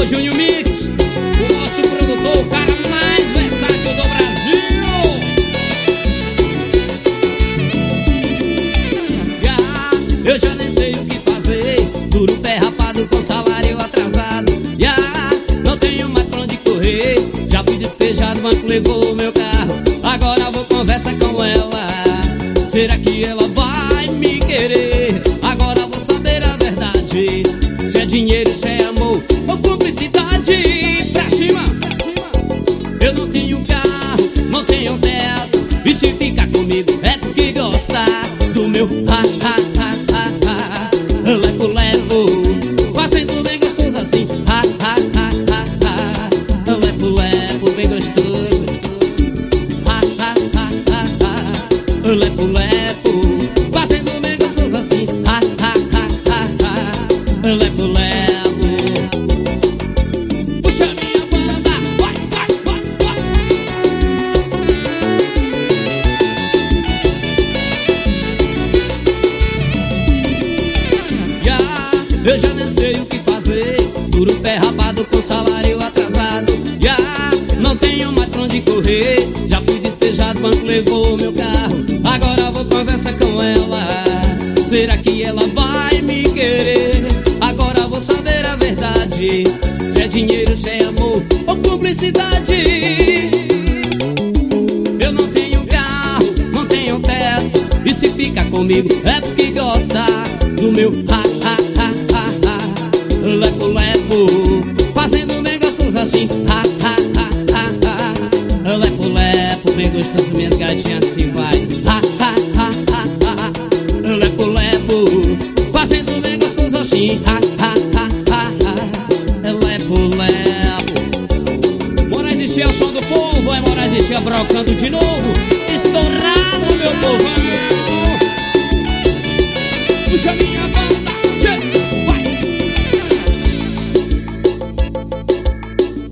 produtor Júnior Mix, o nosso produtor, o cara mais versátil do Brasil. Eu já nem sei o que fazer, duro pé rapado com salário atrasado. Não tenho mais pra onde correr, já fui despejado, o banco levou o meu carro. Agora vou conversar com ela, será que ela vai me querer? Agora vou saber a verdade, se é dinheiro, se é amor ou cumplicidade. Pra cima! Eu não tenho carro, não tenho teto, e se ficar comigo é porque gosta do meu lepo-lepo, fazendo bem gostoso assim, lepo-lepo, bem gostoso, lepo-lepo, fazendo bem gostoso assim, lepo-lepo. Puxa minha banda, vai, vai, vai, vai. Eu já nem sei o que fazer, duro pé rapado com salário atrasado. Não tenho mais pra onde correr, já fui despejado, o banco levou o meu carro. Agora vou conversar com ela, será que ela vai me querer? Agora vou saber a verdade, se é dinheiro, se é amor ou cumplicidade. Eu não tenho carro, não tenho teto, e se fica comigo é porque gosta do meu lepo-lepo, fazendo bem gostoso assim, lepo-lepo, bem gostoso, minhas gatinhas assim vai, lepo-lepo, fazendo bem gostoso assim, lepo-lepo. Moraes e Chia, o som do povo, é Moraes e Chia brocando de novo, estourado meu povão. Puxa minha banda.